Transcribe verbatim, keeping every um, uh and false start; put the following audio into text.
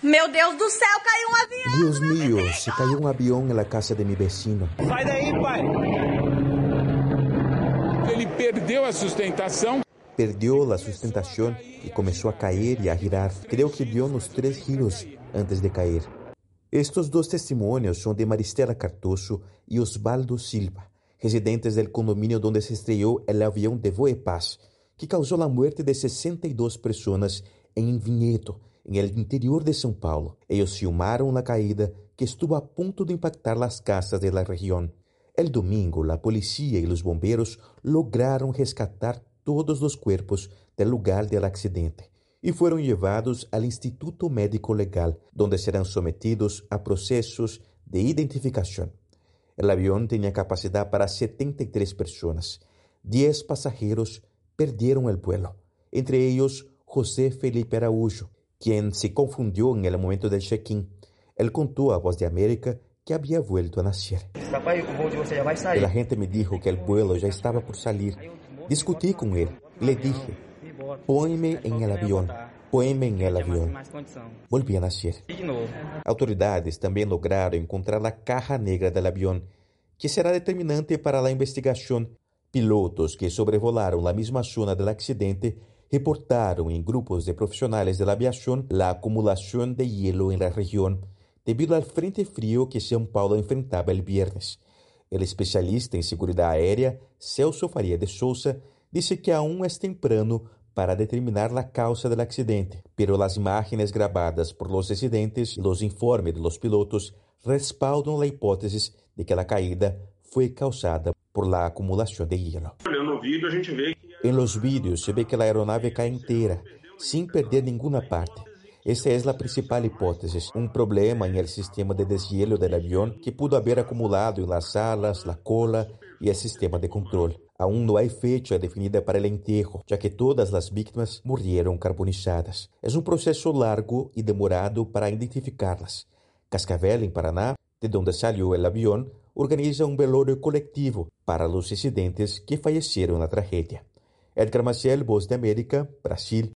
Meu Deus do céu, caiu um avião! Dios mío, se cayó un avión en la casa de mi vecino. Sai daí, pai! Ele perdeu a sustentação. Perdió la sustentación y comenzó a caer y a girar. Creo que dio unos tres giros antes de caer. Estos dos testimonios son de Maristela Cardoso y Osvaldo Silva, residentes del condominio donde se estrelló el avión de Voe Paz, que causó la muerte de sesenta y dos personas en Vinhedo, en el interior de São Paulo. Ellos filmaron la caída que estuvo a punto de impactar las casas de la región. El domingo, la policía y los bomberos lograron rescatar todos los cuerpos del lugar del accidente y fueron llevados al Instituto Médico Legal, donde serán sometidos a procesos de identificación. El avión tenía capacidad para setenta y tres personas. diez pasajeros perdieron el vuelo, entre ellos José Felipe Araújo, quien se confundió en el momento del check-in. Él contó a Voz de América que había vuelto a nacer. El agente me dijo que el vuelo ya estaba por salir. Discutí con él. Le dije, pónme en el avión, pónme en el avión. Volví a nacer. Autoridades también lograron encontrar la caja negra del avión, que será determinante para la investigación. Pilotos que sobrevolaron la misma zona del accidente reportaron en grupos de profesionales de la aviación la acumulación de hielo en la región debido al frente frío que São Paulo enfrentaba el viernes. El especialista en seguridad aérea, Celso Faria de Souza, dice que aún es temprano para determinar la causa del accidente, pero las imágenes grabadas por los residentes y los informes de los pilotos respaldan la hipótesis de que la caída fue causada por la acumulación de hielo. En los vídeos se ve que la aeronave cae entera, sin perder ninguna parte. Esta es la principal hipótesis, un problema en el sistema de deshielo del avión que pudo haber acumulado en las alas, la cola y el sistema de control. Aún no hay fecha definida para el entierro, ya que todas las víctimas murieron carbonizadas. Es un proceso largo y demorado para identificarlas. Cascavel, en Paraná, de donde salió el avión, organiza un velorio colectivo para los residentes que fallecieron en la tragedia. Edgar Maciel, Voz de América, Brasil.